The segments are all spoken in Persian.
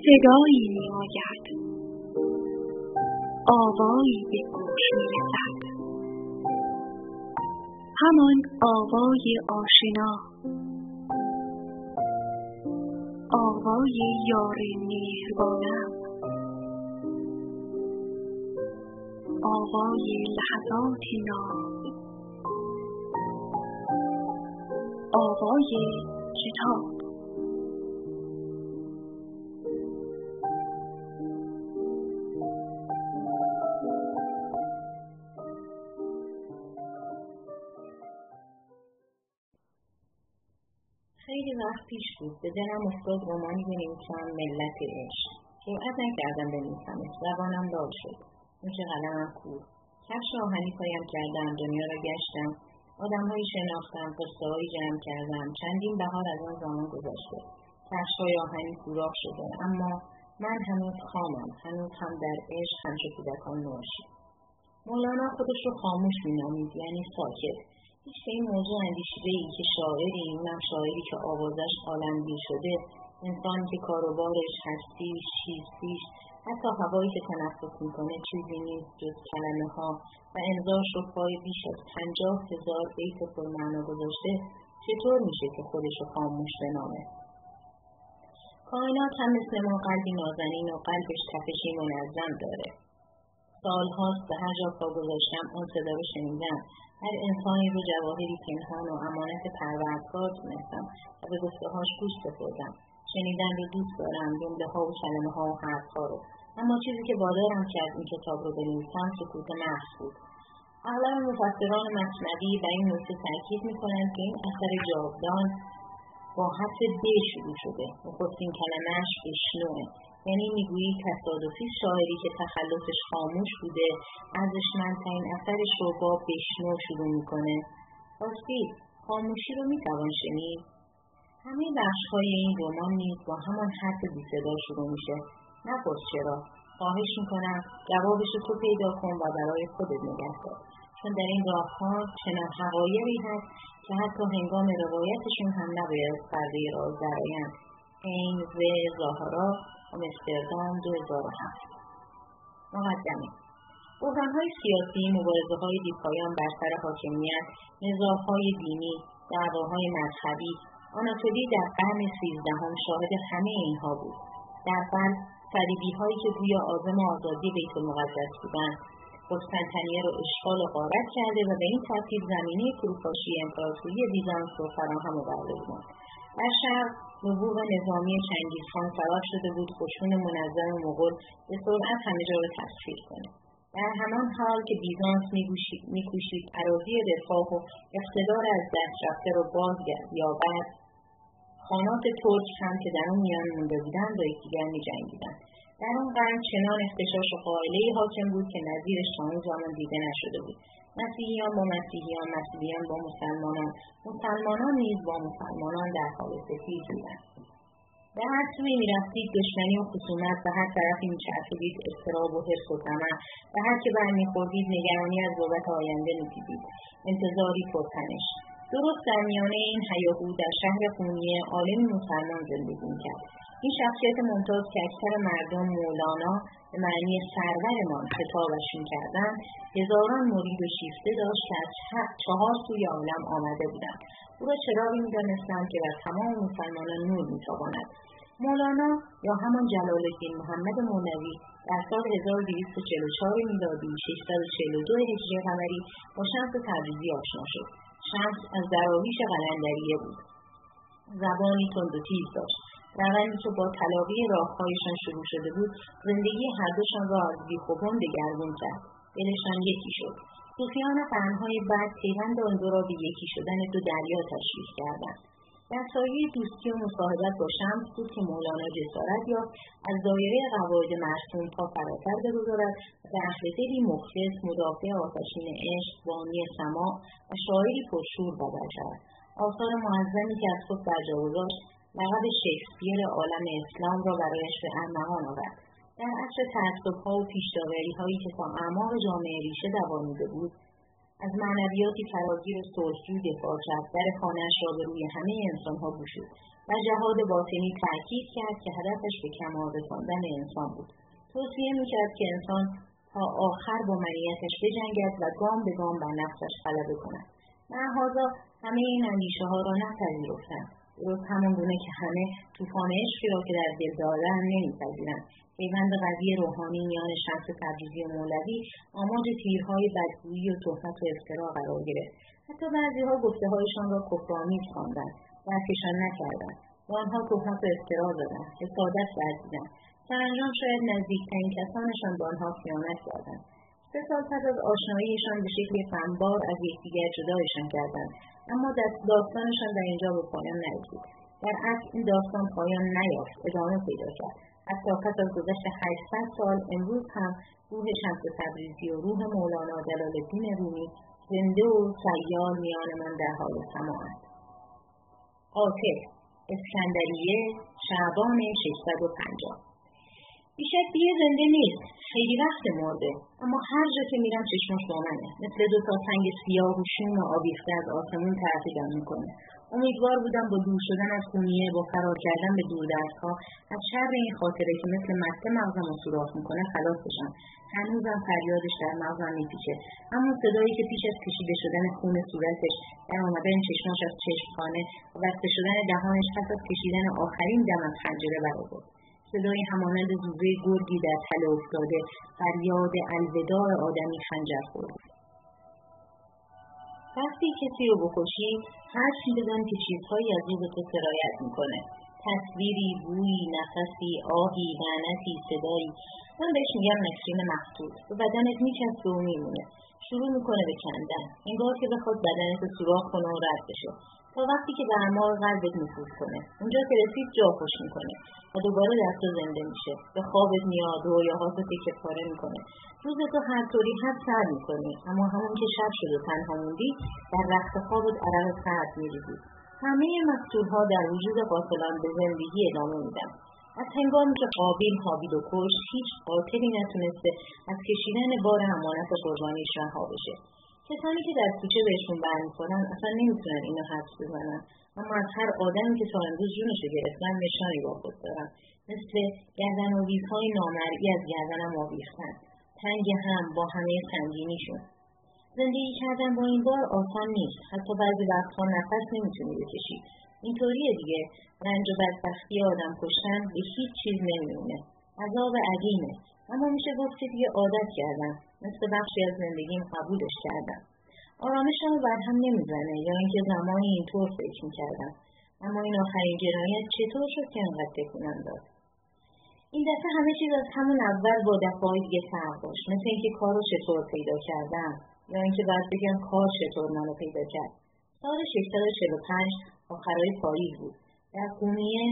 صدایی می آید، آوایی به گوش می رسد، همان آوای آشنا، آوای یار مهربانم، آوای لحظات ناب، آوای کتاب. خیلی وقت پیش بود به دلم افتاد رمانی بنویسم ملت عشق. جرئت نکردم بنویسمش، زبانم لال شد، نوش قلمم کور. کفش آهنی پایم کردم، دنیا را گشتم، آدم‌هایی شناختم، قصه‌هایی جمع کردم. چندین بهار از آن زمان گذشته، کفش‌های آهنی سوراخ شده، اما من هنوز خامم، هنوز هم در عشق همچو کودکان نوشم. مولانا خودش رو خاموش می‌نامید، یعنی ساکت. هیچ به این موضوع اندیشیده‌ای که شاعری، اونم شاعری که آوازش عالمگیر شده، انسانی که کاروبارش هستیش، چیزیش، حتی هوایی که تنفس میکنه چیزی نیست جز کلمه‌ها و امضاش رو پای بیش از 50,000 بیت پرمعنا گذاشته، چطور میشه که خودش رو خاموش بنامه؟ کائنات هم مثل ما قلبی نازنین و قلبش تپشی منظم داره. سالهاست به هر جا پا گذاشتم اون صدا رو شنیدم. هر انسانی رو جواهری پنهان و امانت پروردگار دونستم و به گفته‌هاش گوش سپردم. شنیدن رو دوست دارم، جمله‌ها و کلمه‌ها و حرف‌ها رو. اما چیزی که وادارم کرد این کتاب رو بنویسم سکوت محض بود. اغلب مفسران مثنوی بر این نکته تاکید می‌کنند که این اثر جاودان با حرف ب شروع شده. نخستین کلمه‌اش بشنوه، یعنی میگویی تصادفی شاعری که تخلصش خاموش بوده ارزشمندترین اثرش رو با بشنو شروع میکنه. راستی خاموشی رو میتوان شنید؟ همه بخش‌های این رمان نیز با همان حرف بی صدا شروع میشه. نپرس چرا، خواهش میکنم جوابش تو پیدا کن و برای خودت نگه دار، چون در این راه‌ها چنان حقایقی هست که حتی هنگام روایتشون هم نباید پرده راز درآیند. این ظاهرا آمستردام 2007. مقدمه: بحران‌های سیاسی، مبارزه‌های بی‌پایان بر سر حاکمیت، نزاع‌های دینی، دعواهای مذهبی. آناتولی در قرن 13 شاهد همه اینها بود. در قلب صلیبی‌هایی که گویا عازم آزادی بیت المقدس بودند، قسطنطنیه را اشغال و غارت کرده و به این ترتیب زمینه فروپاشی امپراتوری بیزانس را فراهم آورده بودند. در شرق نبوغ نظامی چنگیزخان سبب شده بود خشون منظم مغول به سرعت همه جا را تسخیر کند. در همان حال که بیزانس می‌کوشید اراضی رفاه و اقتدار از دست رفته را بازیابد، خانات ترک هم که در آن میان مونده بودند با یکدیگر می‌جنگیدند. در آن قرن چنان اختشاش و قائله‌ای حاکم بود که نظیرش تا آن زمان دیده نشده بود. مسیحیان با مسیحیان، مسیحیان با مسلمانان، مسلمانان نیز با مسلمانان در حال ستیز بودند. به هر سوی می‌رفتید دشمنی و خصومت، به هر طرفی می‌چرخیدید اضطراب و حرص و طمع، به هر که برمی‌خوردید نگرانی از دولت آینده می‌دیدید، انتظاری پرتنش. درست در میانه این هیاهو در شهر خونیه عالمی مسلمان زندگی می‌کرد. این شخصیت ممتاز که اکثر مردم مولانا به معنی سرورمان خطابش می‌کردند، هزاران مرید و شیفته داشت که از 4 سوی عالم آمده بودند. او را چراغی می‌دانستند که بر تمام مسلمانان نور می‌تاباند. مولانا یا همان جلال الدین محمد مولوی در سال 1244 میلادی 642 هجری قمری با شمس تبریزی آشنا شد. شمس از دراویش قلندریه بود. زبانی تند و تیز داشت. روندی که با تلاقی راه‌هایشان شروع شده بود، زندگی هر دوشان را از بیخوبان دگرگون کرد. دلشان یکی شد. صوفیان قرن‌های بعد پیوند آن دو را به یکی شدن دو دریا تشبیه کردند. در سایه دوستی و مصاحبت با شمس بود که مولانا جسارت یافت از دایره قواعد مرسوم پا فراتر بگذارد و به اهل دلی مخلص، مدافع آتشین عشق، بانی سماع و شاعری پرشور بدل شود. آثار معظمی که از خود برجا گذاشت، لقب شکسپیر عالم اسلام را برایش به ارمغان آورد. در عصر تعصب‌ها و پیش‌داوری‌هایی که تا اعماق جامعه ریشه دوانیده بود، از معنویاتی فراگیر و صلحجو دفاع کرد، در خانه‌اش را به روی همه انسانها گشود و جهاد باطنی تأکید کرد که هدفش به کمال رساندن انسان بود. توصیه می‌کرد که انسان تا آخر با منیتش بجنگد و گام به گام بر نفسش غلبه کند. معهازا همه این اندیشه‌ها را نپذیرفتند، درست همان گونه که همه طوفان عشقی را که در دل دارند نمی‌پذیرند. پیوند قوی روحانی میان شمس تبریزی و مولوی آماج تیرهای بدگویی و تهمت و افترا قرار گرفت. حتی بعضی‌ها گفته‌هایشان را کفرآمیز خواندند، درکشان نکردند. با آنها تهمت و افترا زدند، حسادت ورزیدند. سرانجام شاید نزدیکترین کسانشان به آنها خیانت کردند. 3 سال پس از آشناییشان به شکل غمبار از یکدیگر جدایشان کردند، اما داستانشان در اینجا به پایان نرسید. در اصل این داستان پایان نیافت، ادامه پیدا کرد. حتی پس از گذشت 800 سال امروز هم روح شمس تبریزی و روح مولانا جلال‌الدین رومی زنده و سیال میان من در حال سماعند. قاطع، اسکندریه، شعبان 650. بیشک دیگه زنده نیست، خیلی وقت مرده، اما هر جا که میرم چشمش با منه، مثل 2 تا سنگ سیاه و شوم آویخته از آسمون ترفیعم میکنه. امیدوار بودم با دور شدن از خونیه، با فرار کردن به دوردست‌ها، از شر این خاطره که مثل مته مغزم رو سوراخ میکنه خلاص بشم. هنوزم فریادش در مغزم میپیچه، همون صدایی که پیش از کشیده شدن خون صورتش، در آمدن چشماش از چشمخانه و بسته شدن دهانش پس از کشیدن آخرین دم از خنجره برآورد. صدای همانند زوزه گرگی در تله افتاده، فریاد الوداع آدمی خنجر خورد. وقتی کسی رو بکشی، حرف بزن که چیزهایی از او به تو سرایت میکنه. تصویری، بویی، نفسی، آهی، لعنتی، صدایی. من بهش میگم نفرین مقتول. به بدنت میچسبه و میمونه. شروع میکنه به کندن. انگار که بخواد بدنت سوراخ کنه و رد بشه. تا وقتی که به اعماق قلبت نفوذ کنه. اونجا که رسید جا خوش میکنه و دوباره در تو زنده میشه. به خوابت میاد، رویاهات رو تکه پاره میکنه. روز تو هر طوری هست سر میکنی، اما همون که شب شد و تنها موندی، در رخت خوابت عرق سرد میریزی. همه مقتول‌ها در وجود قاتلان به زندگی ادامه میدن. از هنگامی که قابیل حابیل و کشت، هیچ قاتلی نتونسته از کشیدن بار امانت قربانیش رها بشه. کسانی که در کوچه بهشون برمیخورن اصلا نمیتونن اینو حدس بزنن، اما از هر آدمی که تا امروز جونشو گرفتن نشانی با خود دارن. مثل گردن‌آویزهای نامرئی از گردنم آویختن، تنگ هم با همه سنگینیشون. زندگی کردن با این بار آسان نیست. حتی بعضی وقتها نفس نمیتونی بکشی. اینطوریه دیگه. رنج و بدبختی آدم کشتن به هیچ چیز نمیمونه. عذاب عظیمه. اما میشه گفت که دیگه عادت کردم. مثل بخشی از زندگیم قبولش کردم. آرامشمو برهم نمیزنه یا اینکه زمانی اینطور فکر میکردم. اما این آخرین جنایت چطور شد که انقدر تکونم داد؟ این دفعه همه چیز از همون اول با دفعه‌های دیگه فرق داشت. مثل اینکه کارو چطور پیدا کردم یا اینکه باید بگم کار چطور منو پیدا کرد. سال 645 آخرای پاییز بود. در قونیه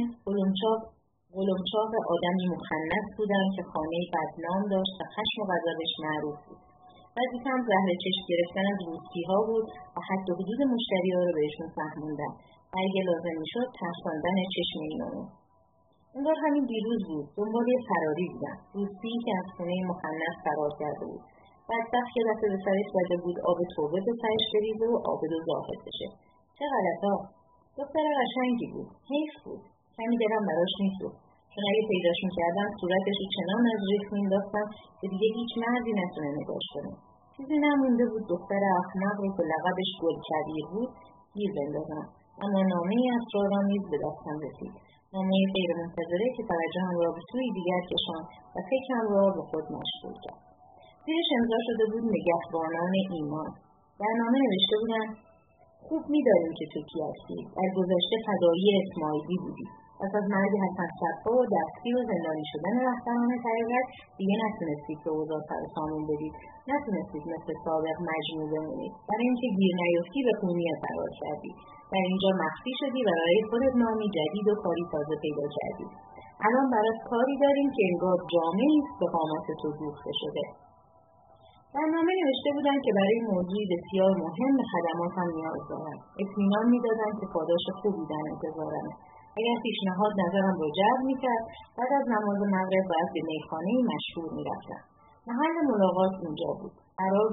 قلمچاق آدمی مخنث بودم که خانه بدنام داشت و خشم و غضبش معروف بود. وظیفه‌ام زهر چشم گرفتن از روسپی‌ها بود و حد و حدود مشتری‌ها رو بهشون فهموندم و اگه لازم میشد ترساندن چشم اینو. انگار همین دیروز بود. دنبال یه فراری بودم. روسپی که از خونه مخنث فرار کرده بود. بدبخت که دست به سرش زده بود آب توبه به سرش بریزه و عابد و زاهد بشه. چه غلطا. دختر قشنگی بود. حیف بود. کمی دلم براش میسوخت. چون اگه پیداش میکردم صورتش رو چنان از ریخ مینداختم که دیگه هیچ مردی نتونه نگاش کنه. چیزی نمونده بود دختر احمق رو که لقبش گلکبیر بود گیر بندازم. اما نامه‌ای اسرارآمیز به دستم رسید. نامه‌ای غیرمنتظره که توجهم را به سوی دیگر کشاند و فکرم را به خود مشغول کرد. زیرش امضا شده بود نگهبانان ایمان. در نامه نوشته بودن خوب می‌دانیم که تو کی هستی. در گذشته فدایی اسماعیلی بودی. پس از مرگ حسن صفا و دستگیر و زندانی شدن رهبران طریقت دیگه نتونستید به اوضاع سر سامون بدید. نتونستید مثل سابق مجموع بمونید. برای اینکه گیر نیفتی به قونیه فرار کردی. در اینجا مخفی شدی و برای خودت نامی جدید و کاری تازه پیدا کردی. الان برات کاری داریم که انگار جامعی است به قامت تو دوخته شده. در نامه نوشته بودن که برای موضوعی بسیار مهم به خدماتم نیاز دارم. اطمینان می‌دادن که پاداش خوبی در انتظارمه. اگر پیشنهاد نظرم رو جلب می‌کرد، بعد از نماز مغرب باید به میخانه‌ای مشهور می‌رفتم. محل ملاقات اونجا بود. قرار بود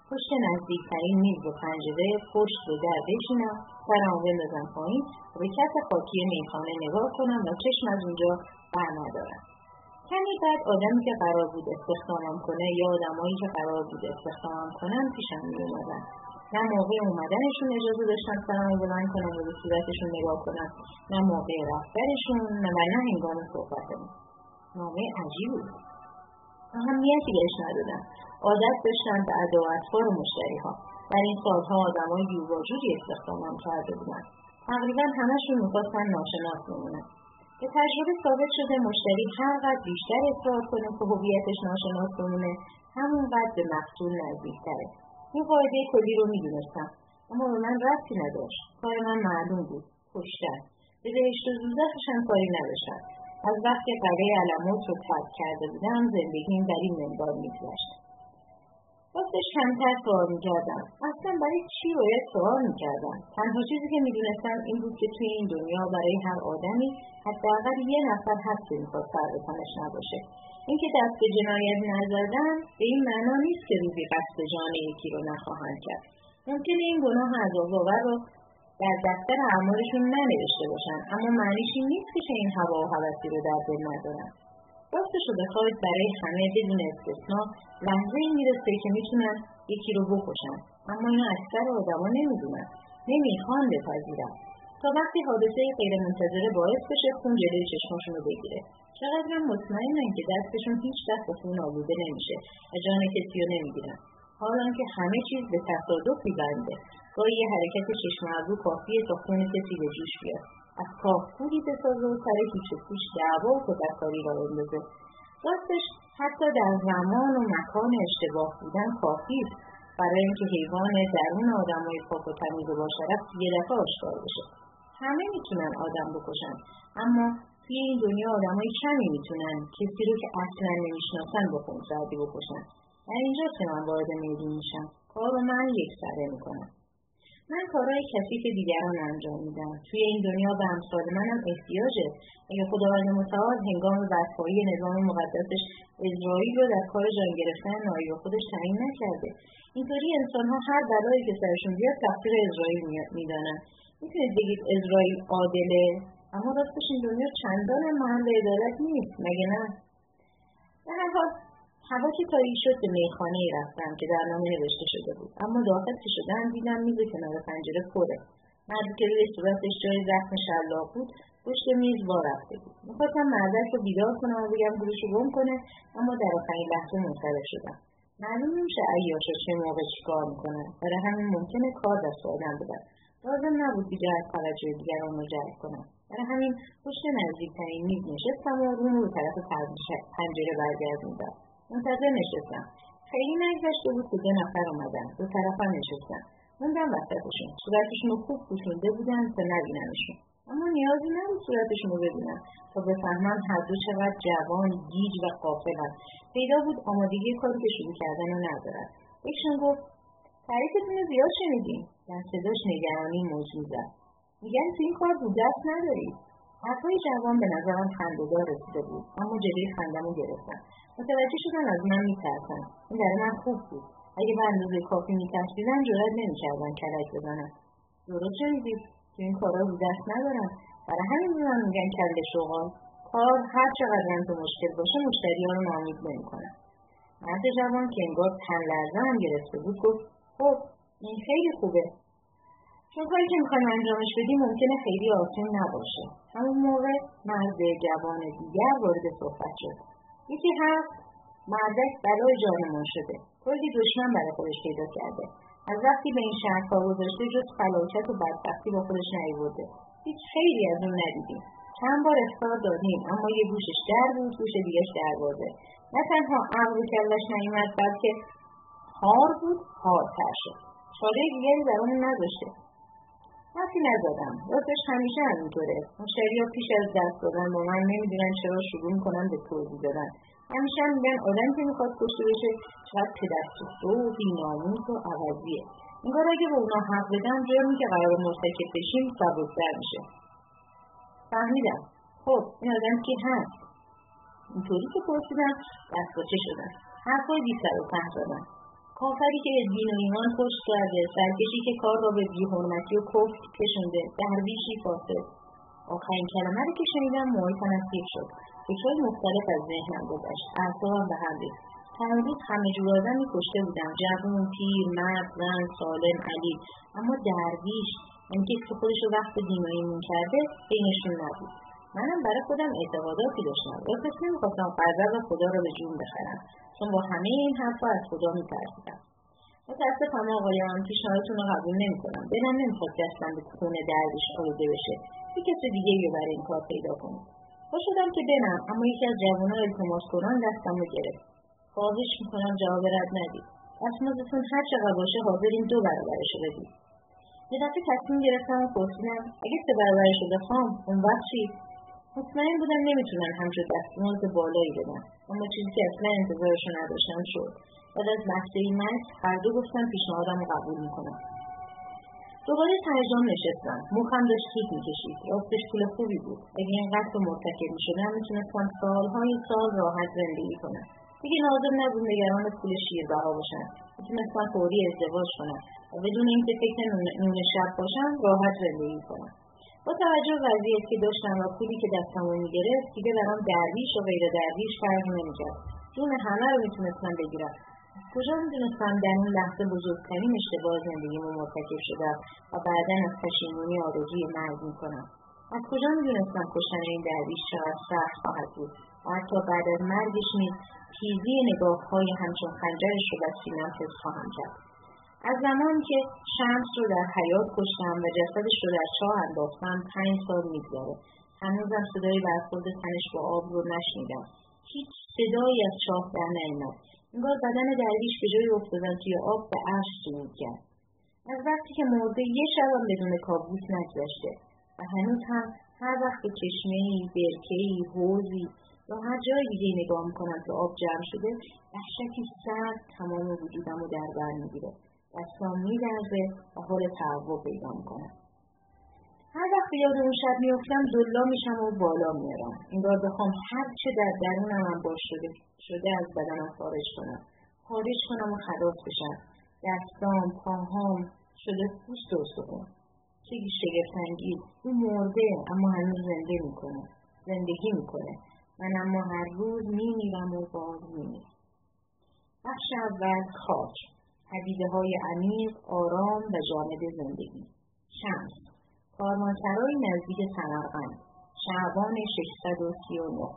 پشت نزدیکترین میز و پنجره پشت رو در بشینم، سرمو بندازم پایین و به کف خاکی میخانه نگاه کنم و چشم از اونجا بر ندارم. کمی بعد آدمی که قرار بود استخدامم کنه یا آدمایی که قرار بود استخدامم کنن پیشم میومدن. نه موقع اومدنشون اجازه داشتم سرمو بلند کنم و به صورتشون نگاه کنم، نه موقع رفتنشون، نه هنگام صحبتمون. نامه عجیبی بود. اهمیتی بهش ندادم. عادت داشتم به ادا و اطوار مشتری‌ها. در این سالها آدمای بی‌وجودی استخدامم کرده بودن. تقریبا همه‌شون می‌خواستن ناشناس بمونن. به تجربه ثابت شده مشتری هرقدر بیشتر اصرار کنه که هویتش ناشناس بمونه، همونقدر به مقتول نزدیک‌تره. این قاعده کلی رو می‌دونستم، اما به من ربطی نداشت. کار من معلوم بود. کشتن. به بهشت و دوزخش هم کاری نداشتم. از وقتی قلعه علموت رو ترک کرده بودم زندگیم در این منوال می‌گذشت. راستش کمتر سوال می‌کردم. اصلا برای چی باید سوال می‌کردم؟ تنها چیزی که می‌دونستم این بود که توی این دنیا برای هر آدمی حداقل یه نفر هست که می‌خواد سر به تنش نباشه. اینکه دست به جنایت نزدن به این معنا نیست که روزی قصد جان یکی رو نخواهند کرد. ممکنه این گناه عذاب‌آور رو در دفتر اعمالشون ننوشته باشن، اما معنیش این نیست که این هوا و هوسی رو در دل ندارن. راستشو بخواید برای همه بدون استثنا لحظه‌ای میرسه که میتونن یکی رو بکشن، اما اینو اکثر آدما نمیدونن، نمیخوان بپذیرن. تا وقتی حادثه غیرمنتظره باعث بشه خون جلوی چشماشون رو بگیره. چقدر مطمئنن که دستشون هیچ وقت به خون آلوده نمیشه و جان کسی رو نمیگیرن. حالا که همه چیز به تصادف میبنده. گاهی یه حرکت چشم ابرو کافیه تا خون کسی به جوش بیاد. از کاف‌پوری بسازه و سر هیچ و پوچ دعوا و تدکاری را بندازه. راستش حتی در زمان و مکان اشتباه بودن کافیه برای اینکه حیوان درون آدمای پاک و تمیز و باشرف یه دفعه آشکار بشه. همه میتونن آدم بکشن، اما توی این دنیا آدمای کمی میتونن کسی رو که اصلا نمیشناسن با خونسردی بکشن. در اینجا که من وارد میدون میشم، کار رو من یک سره میکنم. من کارهای کثیف دیگران انجام میدم. توی این دنیا به امثال منم احتیاجه. اگه خداوند متعال هنگام برپایی نظام مقدسش اسرائیل رو در کار جان گرفتن نایب خودش تعیین نکرده. اینطوری انسان‌ها هر بلایی که سرشون بیاد تقصیر اسرائیل میدانن. میتونید بگید اسرائیل عادله، اما راستش این دنیا چندان محل عدالت نیست، مگه نه؟ در هر حال هوا که تاریک شد به میخانه‌ای رفتم که در نامه نوشته شده بود، اما داخل که شدم دیدم میز کنار پنجره پره. مردی که روی صورتش جای زخم شلاق بود پشت میز وا رفته بود. میخواستم مردک رو بیدار کنم و بگم گورش رو گم کنه، اما در آخرین لحظه منصرف شدم. معلوم نمیشه عیاشا چه موقع چیکار میکنن، برای همین ممکنه کار دست آدم بدن. لازم نبود بیجا از توجه دیگران رو جلب کنم. برای همین پشت نزدیکترین میز نشستم و روم رو به طرف پنجره برگردوندم. منتظر نشستم. خیلی نگذشته بود که 2 نفر اومدن. 2 طرفم نشستن. موندم وسطشون. صورتشون رو خوب پوشونده بودن تا نبینمشون. اما نیازی نبود صورتشون رو ببینم تا بفهمم هر دو چقدر جوان، گیج و غافلن. پیدا بود آمادگی کاری که شروع کردن رو ندارن. یکشون گفت تعریفتون رو زیاد شنیدیم. در صداش نگرانی موج می‌زد. میگن تو این کار دست ندارید. حرفای جوان به نظرم خنده‌دار رسیده بود، اما جلوی خنده‌مو گرفتم. متوجه شدم از من میترسن. این برای من خوب بود. اگه به اندازه کافی میترسیدن جرئت نمیکردن کلک بزنن. درست شنیدید، تو این کارا دست ندارم. برای همین من میگن کله شغال. کار هر چقدر هم تو مشکل باشه مشتری‌ها رو ناامید نمی‌کنه. مرد جوان که انگار تن لرزه هم گرفته بود گفت خب این خیلی خوبه. چون کاری که میخوایم انجامش بدیم ممکنه خیلی آسان نباشه. همون موقع مرد جوان دیگر وارد صحبت شد. یکی هست مردک بلای جانمان شده. کلی دشمن برای خودش پیدا کرده. از وقتی به این شهر پا گذاشته جز فلاکت و بدبختی با خودش نیاورده. هیچ خیلی از اون ندیدیم. چند بار اخطار دادیم، اما یه گوشش در بود، گوش دیگه‌اش دربازه. نه تنها عقل و کلش نیومد، بلکه هار بود، هارتر شد. چاره دیگری برامون نذاشته. حرفی نزدم. راستش همیشه همینطوره. مشتری‌ها پیش از دست دادن با من نمیدونن چرا شروع میکنن به توضیح دادن. همیشه میگن آدمی که میخواد کشته بشه چقدر پدرسوخته و بی‌ناموس و عوضیه. انگار اگه به اونا حق بدم جرمی که قرار مرتکب بشیم ثابت‌تر میشه. فهمیدم. خب این آدم کی هست؟ اینطوری که پرسیدم دستپاچه شدم. حرفای بی سر و ته زدم. کافری که به دین و ایمان پشت کرده، سرکشی که کار را به بی‌حرمتی و کفر کشونده، درویشی فاسد. آخرین کلمه رو که شنیدم محیطم سیر شد. فکرهای مختلف از ذهنم گذشت. اعصابم به هم ریخت. روز همه جور آدمی کشته بودم. جوون، پیر، مرد، زن، سالم، علی. اما درویش، یعنی کسی که خودش رو وقت دین و ایمان کرده، بینشون نبود. منم برای خودم اعتقاداتی داشتم. راستش نمی‌خواستم غضب خدا رو به جون بخرم، چون با همه این حرفا از خدا می‌ترسیدم. متاسفم آقایان، پیشنهادتون رو قبول نمی‌کنم. دلم نمی‌خواد دستم به خون درویش آلوده بشه. یه کسی دیگه رو برای این کار پیدا کنم. با شدم که برم، اما یکی از جوان‌ها التماس کنان دستم رو گرفت. خواهش می‌کنم جواب رد ندید. دستمزدتون هر چقدر باشه حاضرین 2 برابرش رو بدید. یه دفعه تصمیم گرفتم و پرسیدم اگه 3 برابرش رو بخوام اون وقت چی؟ مطمئن بودم نمیتونن همچون دستمزد بالایی بدن، اما چیزی که اصلا انتظارشو نداشتم شد. بعد از لحظه‌ای مکث هر دو گفتن پیشنهادم رو قبول میکنم. دوباره ترجم نشستم. مخم داشت سود میکشید. راستش پول خوبی بود. اگه اینقدر به مرتکب میشدم میتونستم سالهای سال راحت زندگی کنم. دیگه لازم نبود نگران پول شیربها باشم. میتونستم فوری ازدواج کنم و بدون اینکه فکر نون شب باشم راحت زندگی کنم. با توجه به وضعیتی که داشتم و پولی که دستم رو میگرفت دیگه برام درویش و غیر درویش فرق نمیکرد. جون همه رو میتونستم بگیرم. کجا میدونستم در اون لحظه بزرگترین اشتباه زندگیمو مرتکب شدم و بعداً از پشیمونی آرزوی مرگ میکنم. از کجا میدونستم کشتن این درویش چقدر سخت خواهد بود و حتی بعد از مرگش نیز تیزی نگاه‌های همچون خنجرش رو بر سینه‌ام حس خواهم کرد. از زمانی که شمس رو در حیاط کشتم و جسدش رو در چاه انداختم 5 سال می‌گذره. هنوزم صدای برخورد تنش با آب رو نشنیدم. هیچ صدایی از چاه در نیامد. انگار بدن درویش به جای افتادن توی آب به عرش صعود کرد. از وقتی که مرده یه شبم بدون کابوس نگذشته و هنوز هم هر وقت به چشمه‌ای، برکه‌ای، حوضی یا هر جای دیگه نگاه می‌کنم که آب جمع شده، وحشتی سرد تمام وجودم رو در بر می‌گیره. دستام می‌لرزه و حال تهوع پیدا می‌کنم. هر وقت یاد اون شب می‌افتم دلا میشم و بالا میارم. انگار بخوام هر چه در درونم انبار شده از بدنم خارج کنم و خلاص بشم. دستام، پاهام شده پوست و استخوان. چیزی شگفت‌انگیز. اون مرده اما هنوز زندگی میکنه. من اما هر روز میمیرم و باز میمیرم. بخش اول خاک. پدیده‌های عمیق، آرام و جامد زندگی. شمس. کاروانسرای نزدیک سمرقند. شعبان 639.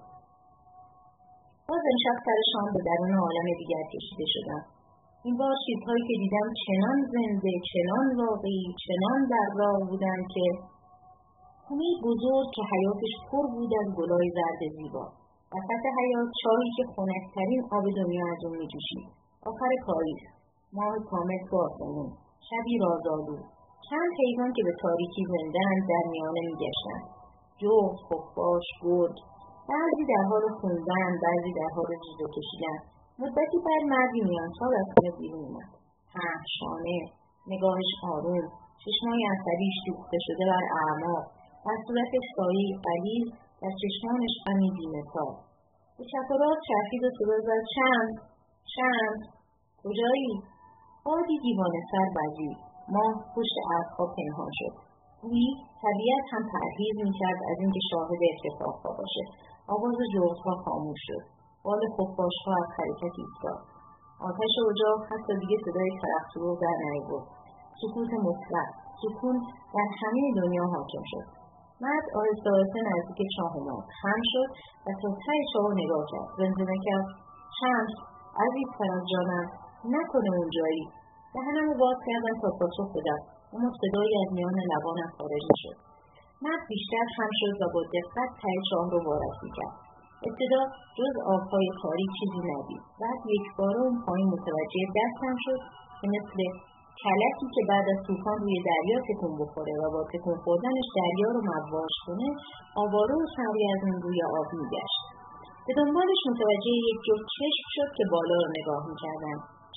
باز امشب سر شام به درون عالم دیگر کشیده شدم. این بار چیزهایی که دیدم چنان زنده، چنان واقعی، چنان در راه بودن که خونه‌ای بزرگ که حیاتش پر بود از گلای زرد زیبا. وسط حیات چاهی که خنک‌ترین آب دنیا از اون می‌جوشید. آخر پاییز، ماه کامل تو آسمون، شبی رازآلود. چند حیوان که به تاریکی زنده‌اند در میانه می‌گشتند. جغد، خفاش، گرگ، بعضی در حال خوندن، بعضی در حال جیغ کشیدن. مدتی بعد مردی میانسال از خونه بیرون اومد. شانه، نگاهش آروم، چشمای عصبیش دوخته شده بر اعماق، در صورتش سایه‌ای غلیظ، در چشمانش غمی بی‌مثال. به چپ و راست چرخید و صدا زد: چند؟ کجایی؟ بادی دیوانه سر وزید. ماه پشت ابرها پنهان شد. گویی طبیعت هم پرهیز می‌کرد از اینکه شاهد اتفاقها باشه. آواز جغدها خاموش شد. بال خفاش‌ها از حرکت ایستاد. آتش اجاق حتی دیگه صدای ترقصو در نیاورد. سکوت مطلق، سکون در همه دنیا حاکم شد. مرد آهسته آهسته نزدیک چاه اومد. خم شد و تا ته چاه نگاه کرد. زمزمه کرد: شمس، عزیزتر از جانم، نکنه اونجایی. دهنمو باز کردم تا پاسخ بدم، اما صدایی از میان لبانم خارج نشد. مرد بیشتر خم شد و با دقت ته چاه رو وارسی کرد. ابتدا جز آبهای تاریک چیزی ندید. بعد یکباره اون پایین متوجه دستم شد که مثل کلکی که بعد از طوفان روی دریا تکون بخوره و با تکون خوردنش دریا رو مواج کنه، آواره و سری از اون روی آب میگشت. به دنبالش متوجه یک جفت چشم شد که بالا رو نگاه میکردن.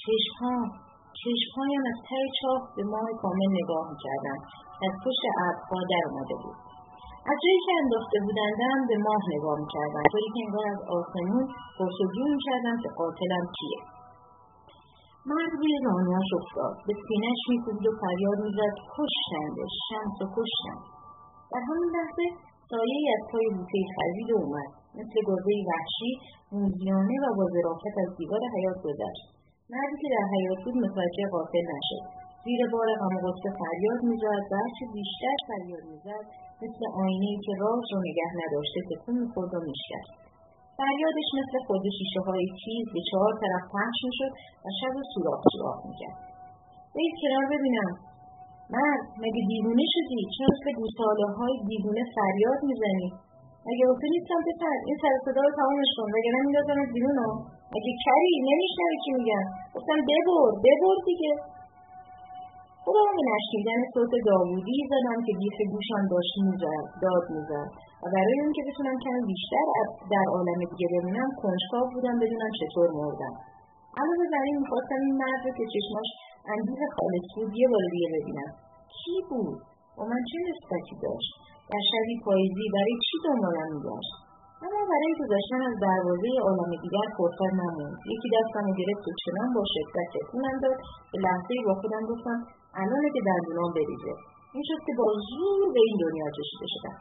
چشمهایم از ته چاه به ماه کامل نگاه میکردن که از پشت ابرها در اومده بود. از جایی که انداخته بودندم به ماه نگاه میکردن، طوری که انگار از آسمون پرسجو میکردن که قاتلم کیه. مرد روی زانویش افتاد، به سینه‌اش می‌کوبید و فریاد می‌زد کشتندش، شمس و کشتند. در همین لحظه سایه‌ای از پای بوته‌ای خزید و اومد، مثل گربه‌ای وحشی موذیانه و با ظرافت از دیوار حیاط گذشت. مردی که در حیاط بود متوجه غافل نشد. زیر بار غم و غصه فریاد می‌زد و هرچه بیشتر فریاد می‌زد مثل آینه‌ای که راز رو نگه نداشته تکون می‌خورد و می‌شکست. فریادش مثل خود شیشه‌های تیز به 4 طرف پخش می‌شد و شب رو سوراخ می‌کرد. برید کنار ببینم. مرد، مگه دیوونه شدی؟ چرا مثل گوساله‌های دیوونه فریاد می‌زنی؟ مگه واسه نیستم پسر، این سر صدا رو تمامش کن وگرنه می‌ندازمت بیرون ها. مگه کری نمی‌شنوی چی میگم؟ گفتم ببر دیگه. خودم به نشنیدن صوت داوودی زدم که بیخ گوشم داشت داد می‌زد و برای اون که بتونم کمی بیشتر در عالم دیگه بمونم کنجکاو بودم بدونم چطور مردم. علاوه بر این می‌خواستم این مرد رو که چشماش اندوه خالص بود یه بار دیگه ببینم. کی بود؟ با من چه نسبتی داشت؟ در شبی پاییزی برای چی دنبالم می‌گشت؟ اما برای گذشتن از دروازه عالم دیگر فرصت نموند. یکی دستم رو گرفت و چنان با شدت تکونم داد که لحظه‌ای با خودم گفتم الانه که دندونام بریزه. این شد که با زور به این دنیا کشیده شدم.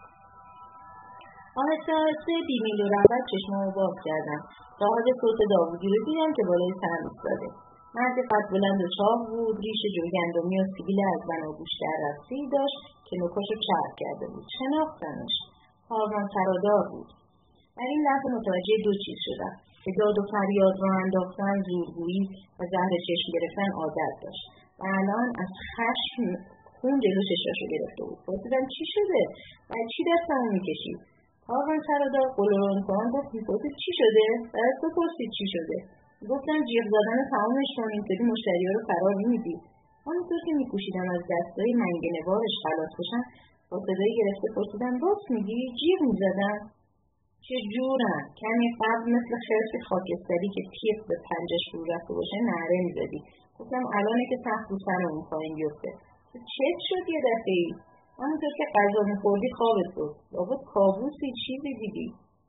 آهسته بیمیل و رغبت چشمامو باز کردم. صاحب صوت داوودی رو دیدم که بالای سرم ایستاده. مرد قد بلند و چاق بود، ریش جوگندمی و سیبیل از بناگوش در رفتی داشت که نوکاشو چرب کرده بود. شناختمش. کاروان سرادار بود. در این لحظه متوجه 2 چیز شدم که داد و فریاد را انداختن، زورگویی و زهر چشم گرفتن عادت داشت و الان از خشم خون جلو چشماشو گرفته بود. پرسیدم چی شده؟ برای چی دستمو میکشید؟ کاروان سرادار قلوران کنان گفت میپرسید چی شده؟ برای تو پرسید چی شده؟ گفتم جیغ زدن تمامش کن، اینطوری مشتری‌ها رو فرار نمیدی. همونطور که میکوشیدم از دستای منگنه‌وارش خلاص بشم با صدای گرفته پرسیدم راست میگی؟ جیغ میزدم؟ چه جورم؟ کمی قبل مثل خرس خاکستری که تیغ به پنجش فرو رفته باشه نعره میزدی. گفتم الانه که سخت رو سرمون پایین بیفته. چت شد یه دفعه‌ای؟ همونطور که غذا میخوردی خوابت بود. لابد کابوسی چیزی دیدی.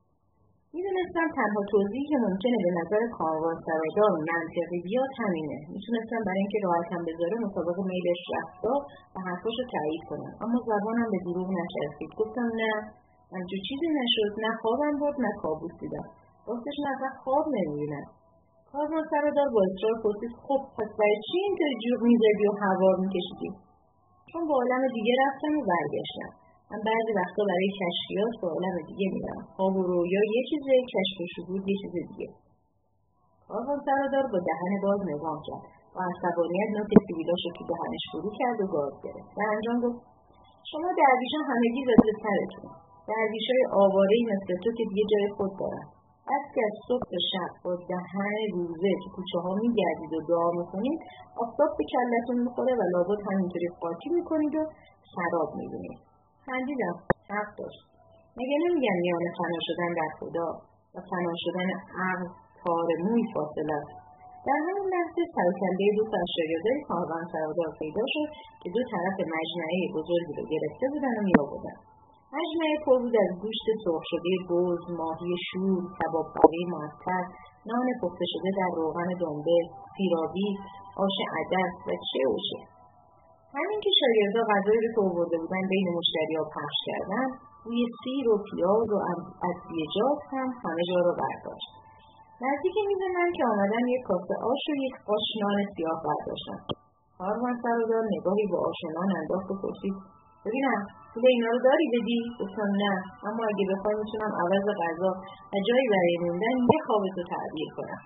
میدونستم تنها توضیحی که ممکنه به نظر کاروان سرادار منطقی بیاد همینه. میتونستم برای اینکه راحتم بذاره مطابق میلش رفتار و حرفاشو تایید کنم. اما زبانم به دروغ نچرخید. گفتم نه، همچون چیزی نشد. نه خوابم بود نه کابوس دیدم. راستش من اصلا خواب نمیبینم. کاروان سرادار با اصرار پرسید خب پس برای چی اینطوری جوغ میزدی و هوار میکشیدی؟ چون با عالم دیگه رفتم و برگشتم. من بعضی وقتا برای کشفیات با عالم دیگه میرم. خواب و رویا یه چیزه، کشف و شهود یه چیز دیگه. کاروان سرادار با دهن باز نگاه کرد و عصبانیت نوک سیبیلاشو تو دهنش فرو کرد و گاز گرفت. در انجام گفت شما درویشان همگی زده به سرتون. درویشای آواره‌ای مثل تو که دیگه جای خود دارن. از که از صبح تا شب با دهن روزه تو کوچه ها میگردید و دعا میکنید، آفتاب به کلتون میخوره و لابد همینطوری قاطی میکنید و شراب میبینید. خندیدم. حق داشت. مگه نمیگن میان فنا شدن در خدا و فنا شدن عقل تار موی فاصله است. در همین لحظه سر و کله 2 تا از شاگردای کاروان سرادار پیدا شد که 2 طرف مجمعه بزرگی رو گرفته بودن و میآوردن. مجمعه پر بود از گوشت سرخ شده بز، ماهی شور، کباب پاره معطر، نان پخته شده در روغن دنبه، سیرابی، آش عدس و چه و چه. همین که شاگردا غذایی رو که آورده بودن بین مشتری‌ها پخش کردن، بوی سیر و پیاز و ادویه‌جات هم همه جا رو برداشت. نزدیک میز من که آمدن 1 کاسه آش و 1 قاش نان سیاه برداشتن. کاروان سرادار نگاهی به آش و نان انداخت و پرسید ببینم پول اینا رو داری بدی؟ گفتم نه، اما اگه بخوای میتونم عوض غذا و جایی برای موندن یه خوابتو تعبیر کنم.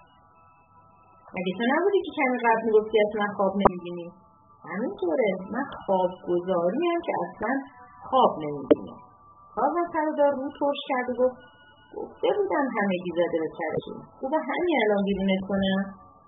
مگه تو نبودی که کمی قبل میگفتی اصلا خواب نمیبینی؟ همینطوره، من خواب گذاری هم که اصلا خواب نمیبینم. کاروان سرادار رو ترش کرد و گفته بودم همگی زده به سرشون. خوبه همین الان بیرونت کنم؟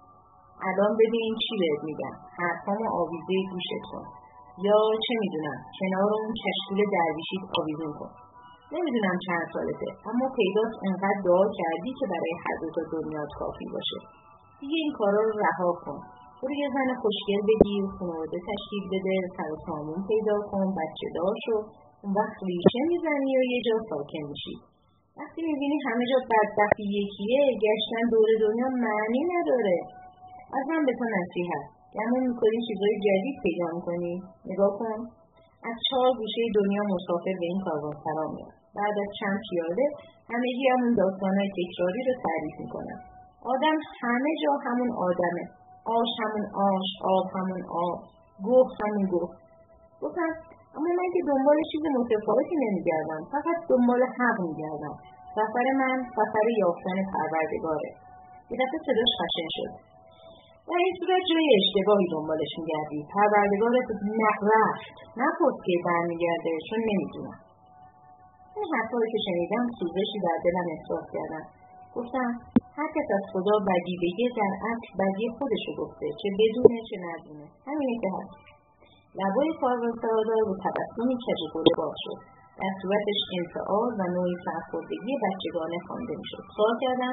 الان ببین چی بهت میگم. حرفامو آویزه گوشت کن. یا چه میدونم کنار اون کشکول درویشیت آویزون کن. نمیدونم چند سالته، اما پیداست انقدر دعا کردی که برای هر 2 تا دنیات کافی باشه. دیگه این کارا رو رها کن. برو یه زن خوشگل بگیر، خانواده تشکیل بده، سر و سامون پیدا کن، بچه دار شو. اون وقت ریشه میزنی و یه جا ساکن میشی. وقتی میبینی همه جا بدبختی یکیه، گشتن دور دنیا معنی نداره. از من به تو نصیحت. گمون میکنی چیزای جدید پیدا میکنی؟ نگاه کن. از 4 گوشه دنیا مسافر به این کاروانسرا میاد. بعد از چند پیاده همگی همون داستانهای تکراری رو تعریف میکنن. آدم همه جا همون آدمه. آش همون آش، آب همون آب، گوه همون گوه. گفتم اما من که دنبال چیز متفاوتی نمیگردم، فقط دنبال حق میگردم. سفر من سفر یافتن پروردگاره. یه دفعه صداش خشن شد. در این صورت جای اشتباهی دنبالش میگردی. پروردگارت رفت. نپرس که برمیگرده، چون نمیدونم. این حرفایی که شنیدم سوزشی در دلم احساس کردم. گفتم هر کس از خدا بدی بگه در اصل بدی خودشو گفته، چه بدونه چه ندونه. همینه که هست. لبای کاروانسرادار رو تبسمی کژگونه باز شد. در صورتش انفعال و نوعی سرخوردگی بچگانه خوانده میشد. سوال کردم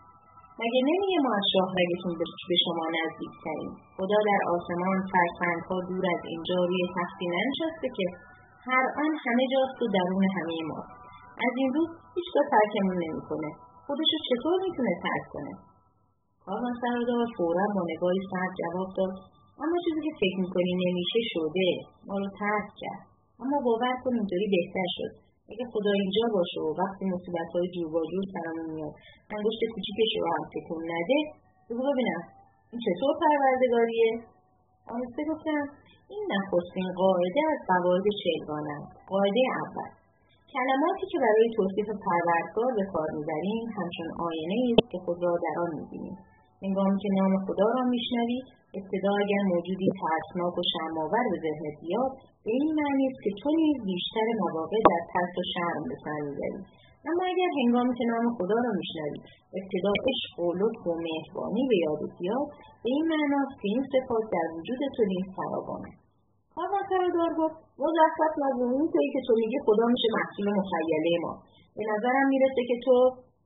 مگه نمیگه ما از شاهرگتون به شما نزدیک‌تریم؟ خدا در آسمان فرسنگ‌ها دور از اینجا روی تختی ننشسته که هر آن همه جاست و درون همه ما. از این روز هیچ تا ترکمون نمی‌کنه. خودشو چطور میتونه ترک کنه؟ کاروانسرادار فوراً با نگاهی سرد جواب داد اما چیزی که فکر می‌کنی نمیشه شده. ما رو ترک کرد. اما باور کن اینطوری بهتر شد. اگه خدا اینجا باشه و وقتی مصیبت‌های جور با جور سرمون میاد انگشت کوچیکش رو هم تکون نده، بگو ببینم این چطور پروردگاریه؟ آهسته گفتم این نخستین قاعده از قواعد 40 است. قاعده اول: کلماتی که برای توصیف پروردگار به کار میبریم همچون آینه‌ای است که خود را در آن می‌بینیم. هنگامی که نام خدا را میشنوی ابتدا اگر موجودی ترسناک و شرم‌آور به ذهنت بیاد به این معنی است که تو نیز بیشتر مواقع در ترس و شرم به سر می‌بری. اما اگر هنگامی که نام خدا را میشنوی ابتدا عشق و لطف و مهربانی به یادت بیاد به این معناست که این صفات در وجود تو نیز فراوانه. کاروانسرادار گفت مزخرف نگو. اینطوری که تو میگی خدا میشه محصول مخیله ما. به نظرم میرسه که تو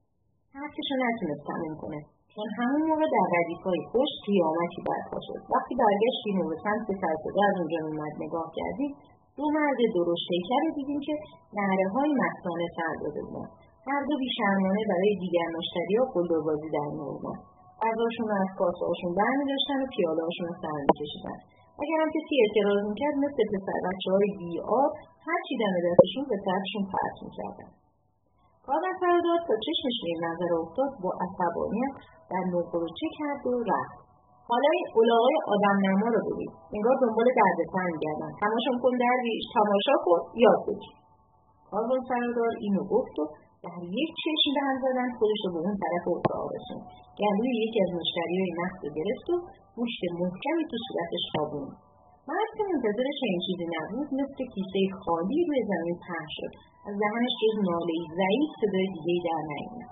حرفشو نتونست تموم کنه، چون همون موقع در ردیف‌های خوش قیامتی برپا شد. وقتی برگشتیم و به سمت سرسده از اونجا اومد نگاه کردیم، 2 مرد درشت پیکر دیدیم که نعره‌های مستانه سر داده بودن. هر دو بی‌شرمانه برای دیگر مشتری‌ها قلدربازی در می‌آوردن. غذاشون رو از کاسه‌هاشون برمی‌داشتن و پیاله‌هاشون رو سر می‌کشیدن. اگر هم کسی اعتراض می‌کرد مثل پسر بچه‌های بی‌آب هر چی دم دستشون به طرفشون پرت می‌کردن. کاروانسرادار تا چشمش به این منظره افتاد با عصبانیت در نوخروچه کرد و رفت. حالا این الاغای آدم‌نما رو ببین. انگار دنبال دردسر می‌گردن. تماشا کن درویش، تماشا کن، یاد بگیر. کاروانسرادار اینو گفت و در یک چشم به هم زدن خودش رو به اون طرف اتاق رسوند. گلوی یکی از مشتریای نفت رو گرفت و مشت محکمی تو صورتش خوابوند. مرد که منتظر چنین چیزی نبود مثل کیسه خالی روی زمین پهن شد. از دهنش جز ناله‌ای ضعیف صدای دیگه‌ای در نیامد.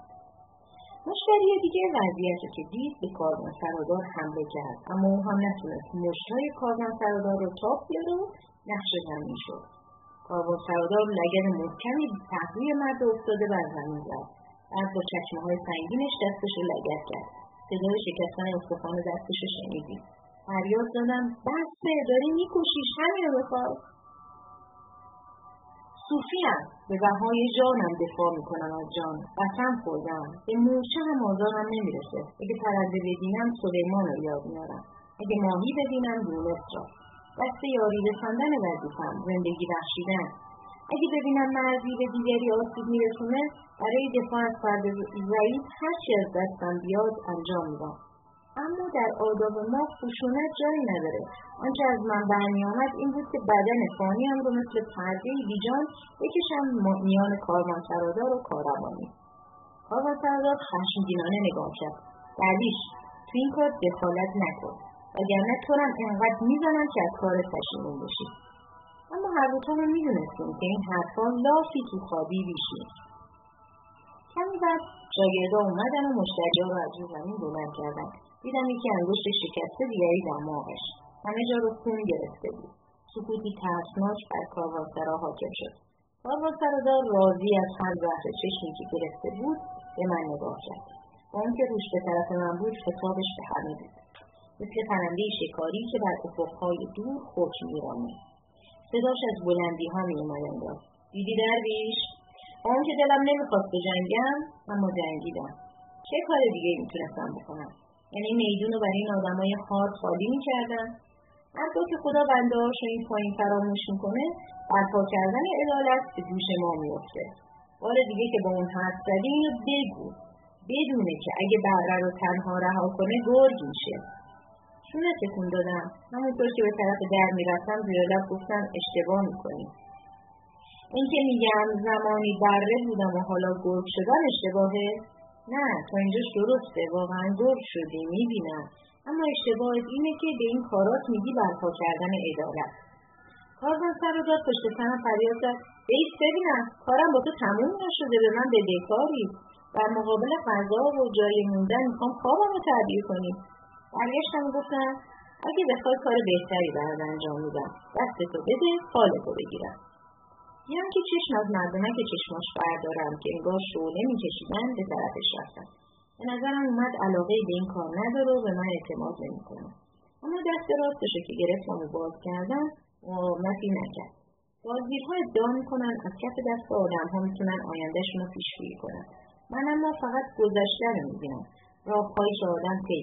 مشتری دیگه وضعیت که دید به کاروانسرادار حمله کرد، اما او هم نتونست مشتای کاروانسرادار رو تاب بیاره و نقش زمین شد. کاروانسرادار لگد محکمی پهلوی مرد افتاده بر زمین زد. بعد با چکمه‌های سنگینش دستش رو لگد کرد. صدای شکستن استخوان دستش رو شنیدیم. فریاد زدم بسه، داری میکشیش، همین رو بخواد. صوفیم، به بهای جانم دفاع میکنم از جان. قسم خوردم به مورچه هم آزارم نمیرسه. اگه پرنده ببینم سلیمان رو یاد میارم. اگه ماهی ببینم یونس را. دست یاری رساندن وظیفه‌ام، زندگی بخشیدن. اگه ببینم مردی به دیگری آسیب میرسونه برای دفاع از فرد ضعیف هر چی از دستم بیاد انجام میدم. اما در آداب ما خشونت جایی نداره. آنچه از من برمی آمد این بود که بدن فانیم رو مثل پرده بیجان بکشم میان کاروانسرادار و کاروانی. کاروانسرادار خشمگینانه نگاه کرد. درویش، تو این کار دخالت نکن، وگرنه تو هم انقدر میزنم که از کارت پشیمون بشی. اما هر دوتا رو میدونستیم که این حرفا لافی تو خوابی بیشی. کمی بعد شاگردا اومدن و مشتری‌ها رو از روی زمین بلند کردن. دیدم یکی انگشت شکسته، دیگری دماغش. همه جا رو خون گرفته بود. سکوتی ترسناک بر کاروانسرا حاکم شد. کاروانسرادار راضی از هر زهر چشمی که گرفته بود به من نگاه کرد. با اون که روش به طرف من بود خطابش به همه بود. مثل پرنده شکاری که بر افق‌های دور خود می‌رانه. صداش از بلندی‌ها می‌اومد انگار. دیدی درویش؟ اون که دلم نمی‌خواست بجنگم اما جنگیدم. چه کار دیگه میتونستم بکنم؟ یعنی میدون رو برای این آدمای خاص خالی می‌کردن. هرگاه که خدا بنده‌هاش رو این پایین فراموش می‌کنه، برپا کردن عدالت به دوش ما می‌افته. بار دیگه که با اون حرف زدی اینو بگو، بدونه که اگه بره رو تنها رها کنه گرگ میشه. شونه تکون دادم. همونطور که به طرف در میرفتم زیر لب گفتم اشتباه میکنی. این که میگم زمانی بره بودم و حالا گرگ شدن اشتباهه؟ نه، تا اینجا درسته، واقعا گرگ شدی، میبینم. اما اشتباهت اینه که به این کارات میگی برپا کردن عدالت. کارزن سر رو داد پشت سرم فریاد زد بیست ببینم، کارم با تو تموم نشده، به من بدهکاری. در مقابل غذا و جای موندن میخوام خوابم رو تعبیر کنی. برگشتم و گفتم اگه بخوای کار بهتری برات انجام میدم، دستتو بده، حالتو بگیرم. دیدم که چشم از مردمه که چشماش بردارم که انگار شعله میکشیدن به طرفش رفتم. به نظرم اومد علاقه به این کار نداره و به من اعتماد نمیکنه. اما دست راستشو که گرفتم و باز کردم مقاومتی نکرد. بازگیرها ادعا میکنن از کف دست آدم‌ها میتونن آیندهشون رو پیش‌بینی کنن. من اما فقط گذشته رو میبینم. راه‌هایی که آدم طی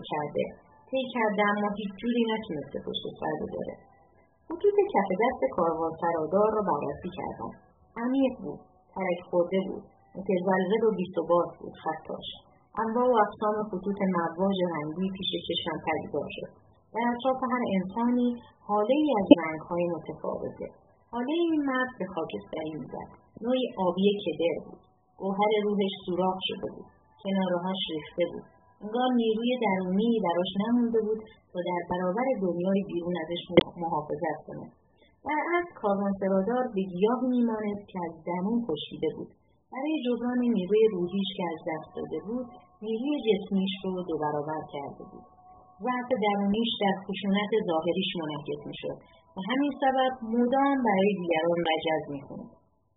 کرده اما هیچ جوری نتونسته پشت سر بذاره. خطوط کف دست کاروانسرادار رو بررسی کردم. عمیق بود، ترک خورده بود، متزلزل و بی‌ثبات بود خطاش. انواع و اقسام خطوط مواج رنگی پیش چشمم پدیدار شد. در اطراف هر انسانی حاله‌ای از رنگ‌های متفاوته. حاله این مرد به خاکستری می‌زد. نوعی آبی کدر بود. گوهر روحش سوراخ شده بود. کناره‌هاش ریخته بود. انگار نیروی درونی براش نمونده بود تا در برابر دنیای بیرون ازش محافظت کنه. در اصل کاروانسرادار به گیاهی میماند که از درون کشیده بود. برای جبران نیروی روحیش که از دست داده بود، نیروی جسمیش رو 2 برابر کرده بود. ضعف درونیش در خشونت ظاهریش منعکس میشد و همین سبب مدام برای دیگران رجز میخوند.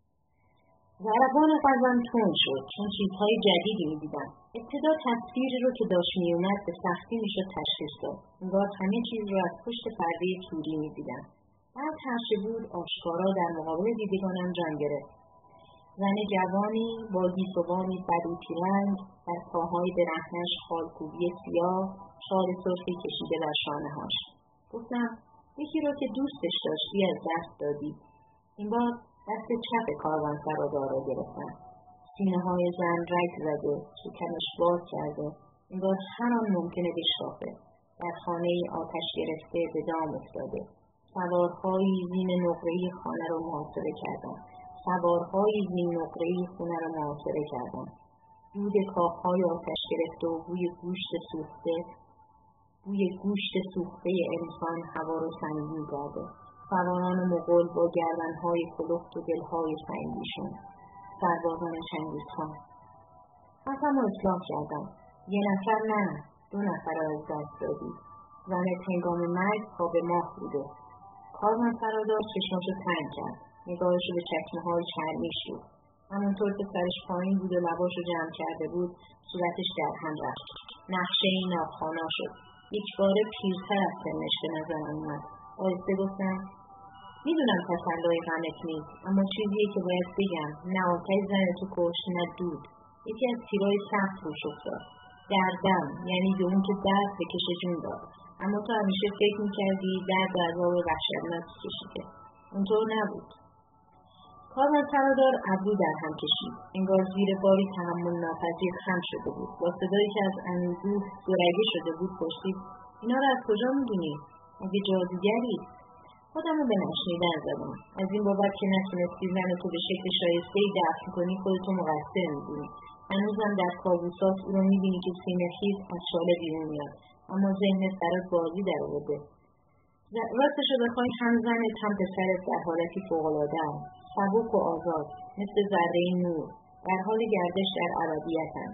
ضربان قلبم تند شد چون چیزهای جدیدی میدیدم. ابتدا تصویری رو که داشت میومد به سختی میشد تشخیص داد. انگار همه چیز رو از پشت پرده توری میدیدم. بعد هرچه بود آشکارا در مقابل دیدگانم جان گرفت. زن جوانی با گیسوانی بلوطی رنگ، در پاهای برهنه‌اش خالکوبی سیاه، شال سرخی کشیده بر شانه‌هاش. گفتم یکی رو که دوستش داشتی از دست دادی. این بار دست چپ کاروانسرادار را گرفتم. سینه‌های زن رگ زده، شکمش باز کرده، انگار هر آن ممکنه بشکافه. در خانه‌ای آتش گرفته به دام افتاده. سوارهایی زین نقره‌ای خانه را محاصره کردن. دود کاخ‌های آتش گرفته و بوی گوشت سوخته انسان هوا رو سنگین کرده. سواران مغول با گردن‌های کلفت و دل‌های سنگیشون. سربازان چنگیزخان. حرفم رو اصلاح کردم. 1 نفر نه، 2 نفر را از دست دادی. زنت هنگام مرگ خواب ماه بوده. کاروانسرادار چشماشو تنگ کرد. نگاهشو به چکمه‌های چرمی شد. همونطور که سرش پایین بود و لباشو جمع کرده بود، صورتش در هم رفت. نقشه‌ای ناخوانا شد. یکباره پیرتر از سنش به نظرم اومد. آهسته گفتم میدونم تسلای غمت نیست، اما چیزیه که باید بگم. نه آتش زنتو کشت نه دود. یکی از تیرای سخت روش افتاد. دردم، یعنی به اون که درد بکشه جون داد. اما تو همیشه فکر میکردی درد و عذاب وحشتناکی کشیده. اونطور نبود. کاروانسرادار ابرو در هم کشید. انگار زیر باری تحمل ناپذیر خم شده بود. با صدایی که از اندوه گرگه شده بود پرسید اینا رو از کجا میدونی؟ مگه جادوگری؟ خودم رو به نشنیدن زدم. از این بابت که نتونستی زن تو به شکل شایسته‌ای دفن کنی خودتو مقصر میدونی. هنوزم در کابوسات او رو میبینی که سینه‌خیز از شاله بیرون میاد، اما ذهنت برات بازی در آورده. راستشو بخوای هم زنت هم پسرت در حالتی فوق‌العاده‌ام، سبک و آزاد، مثل ذره نور، در حال گردش در ابدیت‌ام.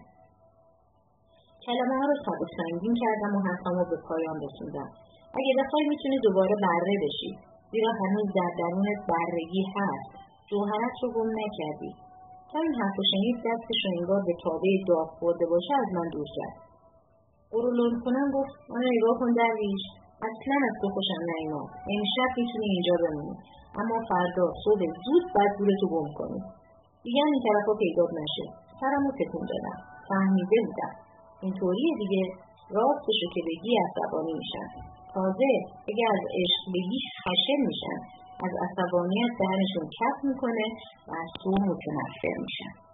کلمه ها رو ساده و سنگین کردم و حرفم رو به پایان رسوندم. اگه بخوای میتونی دوباره بره بشی، زیرا هنوز در درونت برگی هست. جوهرت رو گم نکردی. تا این حرف رو شنید دستش رو انگار به تابه داغ خورده باشه از من دور کرد. قرولون کنم گفت منو نگاه کن درویش، اصلا از تو خوشم نیامد. امشب میتونی اینجا بمونی، اما فردا صبح زود باید گورتو گم کنی. دیگه این طرفا پیدا نشه. سرمو تکون دادم. فهمیده بودم. اینطوریه دیگه، راستشو که بگی عصبانی میشن. تازه اگه از عشق بگی خشن میشن. از عصبانیت دهنشون کف میکنه و از تو متنفر میشن.